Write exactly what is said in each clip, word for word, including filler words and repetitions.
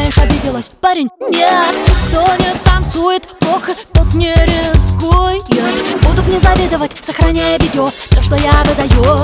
знаешь, обиделась. Парень, нет, кто не танцует плохо, тот не рискует. Будут мне завидовать, сохраняя видео все, что я выдаю.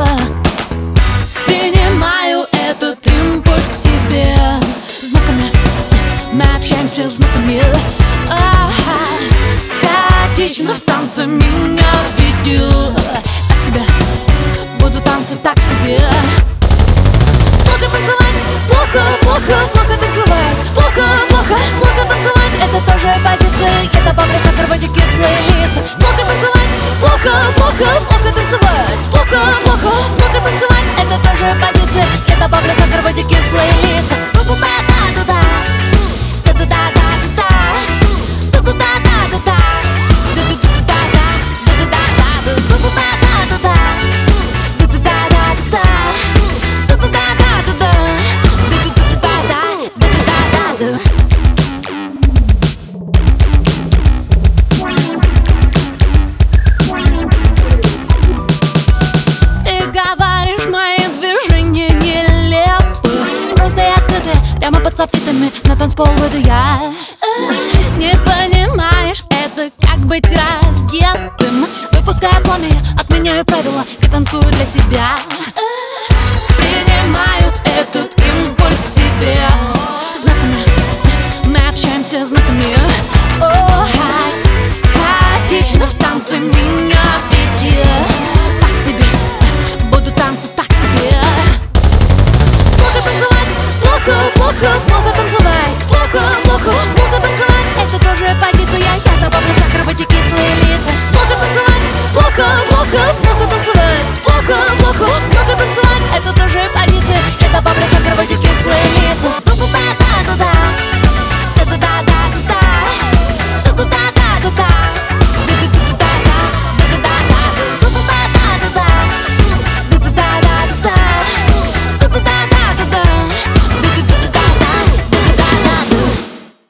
Принимаю этот импульс в себе. Знаками мы общаемся знаками. А-ха. Хаотично в танце меня ведет. Так себе, буду танцы так себе. Плохо танцевать, плохо, плохо, плохо танцевать. Плохо, плохо, плохо танцевать. Это тоже позиция, это бабля, сахар, водик, кислые лица. Плохо танцевать, плохо, плохо, плохо танцевать. Плохо, плохо, плохо танцевать. Это тоже позиция, это бабля, сахар, водик, кислые лица. Ту-ту-та-та-та-та, ту-ту-та-та-та-та, ту-ту-та-та-та-та, ту-ту-та-та-та, ту-ту-та-та-та-та, ту-ту-та-та-та-та, ту-ту-та-та-та-та. Ты говоришь, мои движения нелепы, просто и открыты, прямо под софитами на танцпол выйду я. Не понимаешь, это как быть раздетым. Выпуская пламя, отменяю правила и танцую для себя. Принимаю этот импульс в себе. Знаками мы общаемся знаками. О, хаотично в танце меня ведет. Так себе, буду танцы так себе. Плохо танцевать, плохо, плохо, плохо танцевать. Плохо, плохо, плохо танцевать. Это тоже позиция, я добавлю сахар, водик, кислые лица. Плохо танцевать, плохо, плохо, плохо танцевать. Плохо, плохо, плохо танцевать. Это тоже позиция, я добавлю сахар, водик, кислые лица.